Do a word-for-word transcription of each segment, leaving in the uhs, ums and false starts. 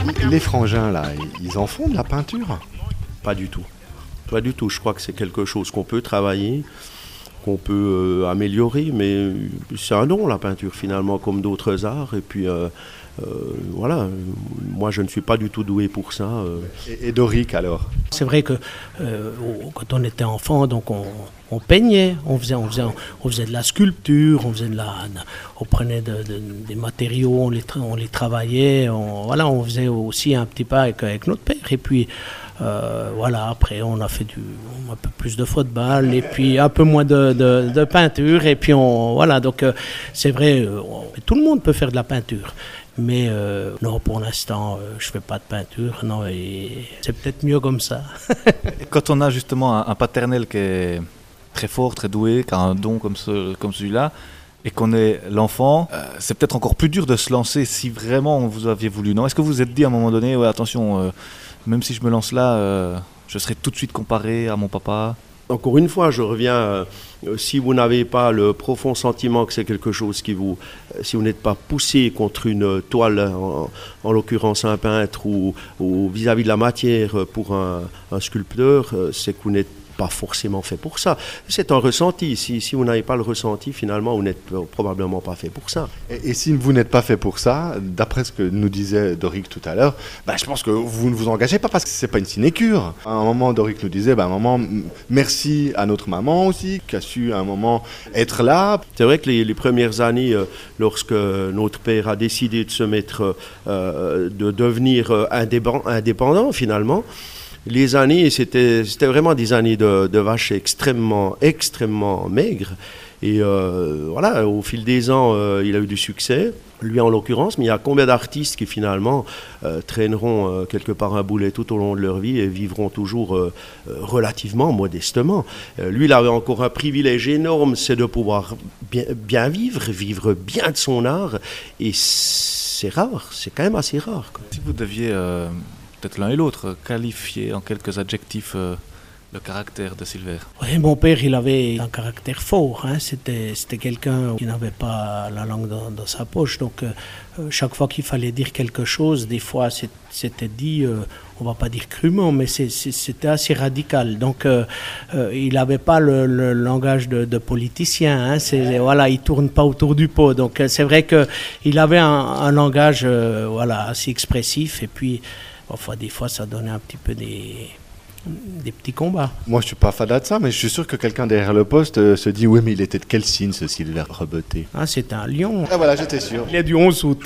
Les frangins, là, ils en font de la peinture? Pas du tout. Pas du tout. Je crois que c'est quelque chose qu'on peut travailler, qu'on peut euh, améliorer, mais c'est un don, la peinture, finalement, comme d'autres arts. Et puis, euh, euh, voilà, moi, je ne suis pas du tout doué pour ça. Euh. Et, et Doric, alors? C'est vrai que euh, quand on était enfant, donc on, on peignait, on faisait, on, faisait, on faisait de la sculpture, on, faisait de la, on prenait de, de, des matériaux, on les, on les travaillait, on, voilà, on faisait aussi un petit peu avec, avec notre père. Et puis, Euh, voilà, après on a fait du, un peu plus de football et puis un peu moins de, de, de peinture et puis on, voilà, donc euh, c'est vrai, on, tout le monde peut faire de la peinture, mais euh, non, pour l'instant euh, je fais pas de peinture, non, et c'est peut-être mieux comme ça. Quand on a justement un, un paternel qui est très fort, très doué, qui a un don comme, ce, comme celui-là, et qu'on est l'enfant, euh, c'est peut-être encore plus dur de se lancer si vraiment vous aviez voulu, non? Est-ce que vous vous êtes dit à un moment donné, ouais, attention, euh, même si je me lance là, euh, je serai tout de suite comparé à mon papa? Encore une fois, je reviens, euh, si vous n'avez pas le profond sentiment que c'est quelque chose qui vous... Euh, si vous n'êtes pas poussé contre une toile, en, en l'occurrence un peintre, ou, ou vis-à-vis de la matière pour un, un sculpteur, euh, c'est que vous n'êtes pas forcément fait pour ça. C'est un ressenti. Si, si vous n'avez pas le ressenti, finalement, vous n'êtes probablement pas fait pour ça. Et, et si vous n'êtes pas fait pour ça, d'après ce que nous disait Doric tout à l'heure, bah, je pense que vous ne vous engagez pas parce que c'est pas une sinécure. À un moment, Doric nous disait, bah, à un moment, merci à notre maman aussi, qui a su à un moment être là. C'est vrai que les, les premières années, euh, lorsque notre père a décidé de se mettre, euh, de devenir indépendant, indépendant finalement, les années, c'était, c'était vraiment des années de, de vaches extrêmement, extrêmement maigres. Et euh, voilà, au fil des ans, euh, il a eu du succès, lui en l'occurrence, mais il y a combien d'artistes qui finalement euh, traîneront euh, quelque part un boulet tout au long de leur vie et vivront toujours euh, relativement modestement. Euh, lui, il avait encore un privilège énorme, c'est de pouvoir bien, bien vivre, vivre bien de son art. Et c'est rare, c'est quand même assez rare, quoi. Si vous deviez... Euh... peut-être l'un et l'autre, qualifier en quelques adjectifs euh, le caractère de Silver. Oui, mon père, il avait un caractère fort, hein. C'était, c'était quelqu'un qui n'avait pas la langue dans, dans sa poche, donc euh, chaque fois qu'il fallait dire quelque chose, des fois c'était dit, euh, on ne va pas dire crûment, mais c'est, c'est, c'était assez radical, donc euh, euh, il n'avait pas le, le langage de, de politicien, hein. C'est, voilà, il ne tourne pas autour du pot, donc euh, c'est vrai qu'il avait un, un langage euh, voilà, assez expressif, et puis enfin, des fois, ça donnait un petit peu des, des petits combats. Moi, je ne suis pas fada de ça, mais je suis sûr que quelqu'un derrière le poste euh, se dit « Oui, mais il était de quel signe, ce Silver Rebeté ?» Ah, c'est un lion. Ah voilà, j'étais sûr. Il est du onze août.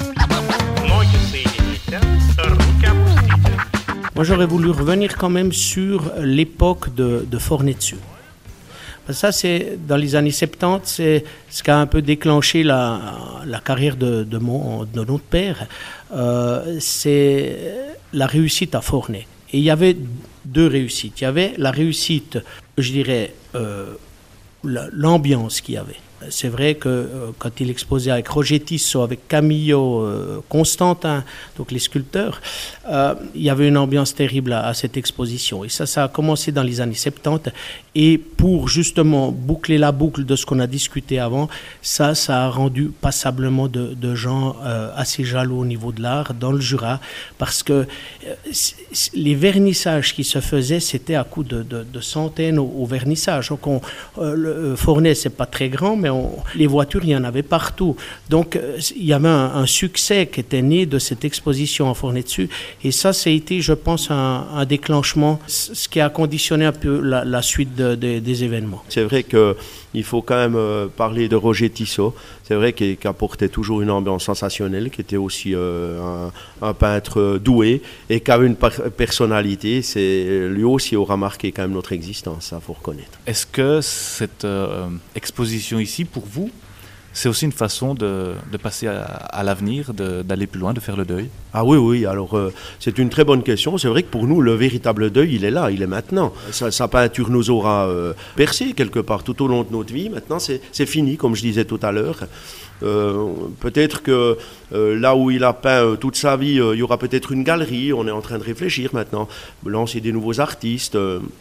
Moi, j'aurais voulu revenir quand même sur l'époque de, de Fornetsu. Ça, c'est dans les années soixante-dix, c'est ce qui a un peu déclenché la, la carrière de, de, mon, de notre père. Euh, c'est la réussite à Forney. Et il y avait deux réussites. Il y avait la réussite, je dirais, euh, la, l'ambiance qu'il y avait. C'est vrai que euh, quand il exposait avec Roger Tissot, avec Camillo, euh, Constantin, donc les sculpteurs, euh, il y avait une ambiance terrible à, à cette exposition. Et ça, ça a commencé dans les années soixante-dix. Et pour justement boucler la boucle de ce qu'on a discuté avant, ça, ça a rendu passablement de, de gens euh, assez jaloux au niveau de l'art dans le Jura, parce que euh, les vernissages qui se faisaient, c'était à coup de, de, de centaines au, au vernissage. Donc, on, euh, le Forney, c'est pas très grand, mais on, les voitures, il y en avait partout. Donc, euh, il y avait un, un succès qui était né de cette exposition en Fornetsu. Et ça, ça a été, je pense, un, un déclenchement, ce qui a conditionné un peu la, la suite de, de, des événements. C'est vrai qu'il faut quand même euh, parler de Roger Tissot. C'est vrai qu'il, qu'il apportait toujours une ambiance sensationnelle, qui était aussi euh, un, un peintre doué et qui avait une par- personnalité. C'est, lui aussi aura marqué quand même notre existence, ça, faut reconnaître. Est-ce que cette euh, exposition ici, pour vous, c'est aussi une façon de, de passer à, à l'avenir, de, d'aller plus loin, de faire le deuil? Ah oui, oui, alors euh, c'est une très bonne question. C'est vrai que pour nous, le véritable deuil, il est là, il est maintenant. Sa, sa peinture nous aura euh, percé quelque part tout au long de notre vie. Maintenant, c'est, c'est fini, comme je disais tout à l'heure. Euh, peut-être que euh, là où il a peint euh, toute sa vie, euh, il y aura peut-être une galerie. On est en train de réfléchir maintenant, lancer des nouveaux artistes. Euh,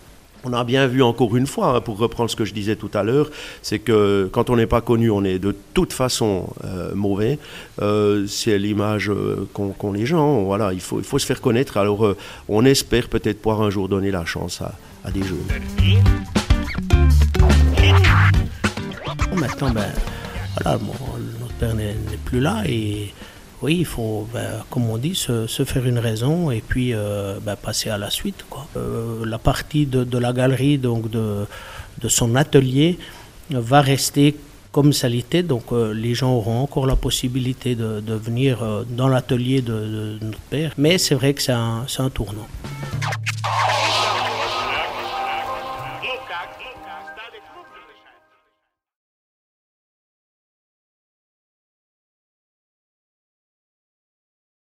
On a bien vu encore une fois, hein, pour reprendre ce que je disais tout à l'heure, c'est que quand on n'est pas connu, on est de toute façon euh, mauvais. Euh, c'est l'image euh, qu'ont, qu'ont les gens. Voilà, il faut, il faut se faire connaître. Alors, euh, on espère peut-être pouvoir un jour donner la chance à, à des jeunes. Maintenant, ben, voilà, bon, notre père n'est, n'est plus là et oui, il faut, ben, comme on dit, se, se faire une raison et puis euh, ben, passer à la suite, quoi. Euh, la partie de, de la galerie, donc de, de son atelier, va rester comme ça l'était. Donc euh, les gens auront encore la possibilité de, de venir euh, dans l'atelier de, de notre père. Mais c'est vrai que c'est un, c'est un tournant.